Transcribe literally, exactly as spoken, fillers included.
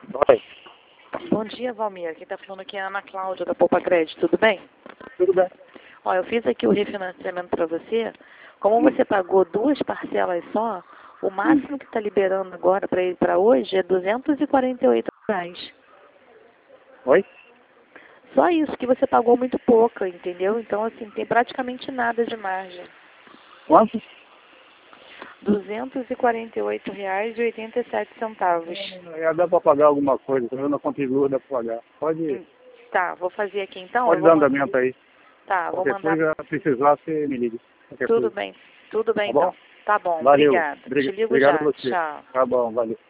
Oi. Bom dia, Valmir. Quem está falando aqui é a Ana Cláudia, da Poupa Crédito. Tudo bem? Tudo bem. Ó, eu fiz aqui o refinanciamento para você. Como Hum. você pagou duas parcelas só, o máximo que está liberando agora para ele para hoje é duzentos e quarenta e oito reais. Oi? Só isso, que você pagou muito pouco, entendeu? Então, assim, tem praticamente nada de margem. Quanto? duzentos e quarenta e oito reais e oitenta e sete centavos. É, dá para pagar alguma coisa, eu não consigo, dá para pagar. Pode, Tá, vou fazer aqui então. pode eu dar vou mandar. andamento aí. Tá, vou Qualquer mandar. coisa, precisar, você me liga. Qualquer Tudo coisa. bem, tudo bem Tá bom? então. Tá bom, Valeu. obrigada. Te Obrig- ligo Obrigado a já. você. Tchau. Tá bom, valeu.